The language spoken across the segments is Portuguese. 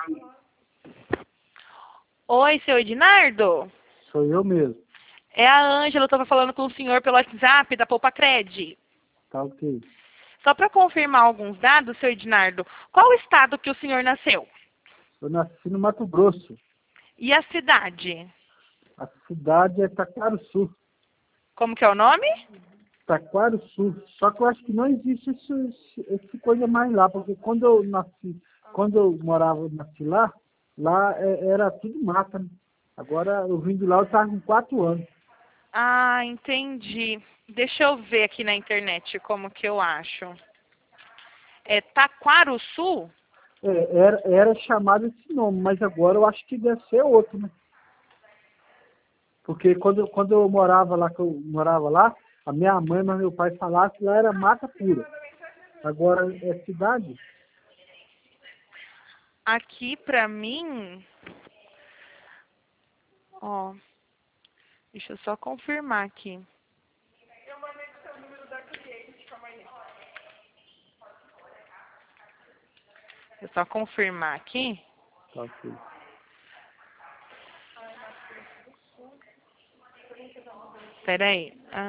Oi, seu Ednardo? Sou eu mesmo. É a Ângela, eu estava falando com o senhor pelo WhatsApp da Poupa Cred. Tá ok. Só para confirmar alguns dados, seu Ednardo, qual o estado que o senhor nasceu? Eu nasci no Mato Grosso. E a cidade? A cidade é Taquarussu. Como que é o nome? Taquarussu. Só que eu acho que não existe esse coisa mais lá, porque quando eu nasci, quando eu nasci lá, era tudo mata, né? Agora eu vim de lá, eu estava com 4 anos. Ah, entendi. Deixa eu ver aqui na internet como que eu acho. É Taquarussu? Era chamado esse nome, mas agora eu acho que deve ser outro, né? Porque quando eu morava lá, a minha mãe e meu pai falavam que lá era mata pura. Agora é cidade? Aqui pra mim, ó, deixa eu só confirmar aqui. Deixa eu só confirmar aqui. Tá ok. Espera aí.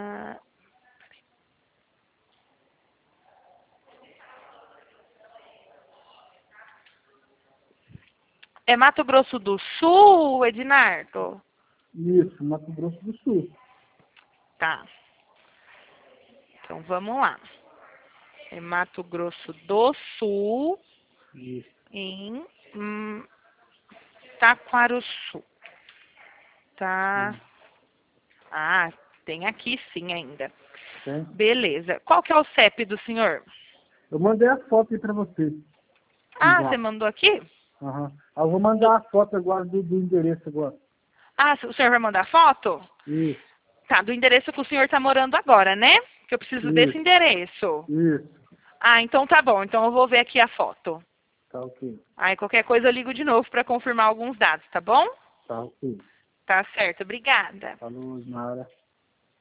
É Mato Grosso do Sul, Ednardo? Isso, Mato Grosso do Sul. Tá. Então vamos lá. É Mato Grosso do Sul, Isso. em Taquarussu. Tá. Sim. Ah, tem aqui sim ainda. Tem. Beleza. Qual que é o CEP do senhor? Eu mandei a foto aí pra você. Ah, Já. você mandou aqui? Aham. Eu vou mandar a foto agora do endereço agora. Ah, o senhor vai mandar foto? Isso, Tá, do endereço que o senhor está morando agora, né? Que eu preciso desse isso, endereço. isso. Ah, então tá bom. Então eu vou ver aqui a foto. Tá ok. Aí qualquer coisa eu ligo de novo para confirmar alguns dados, tá bom? Tá ok. Tá certo, obrigada. Falou, Nara.